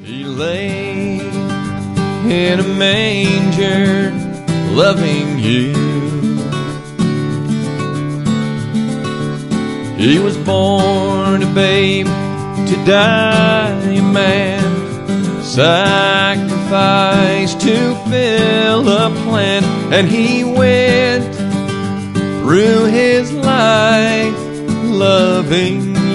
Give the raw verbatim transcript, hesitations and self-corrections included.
He lay in a manger, loving you. He was born a babe to die a man, sacrificed to fill a plan, and he went through his life loving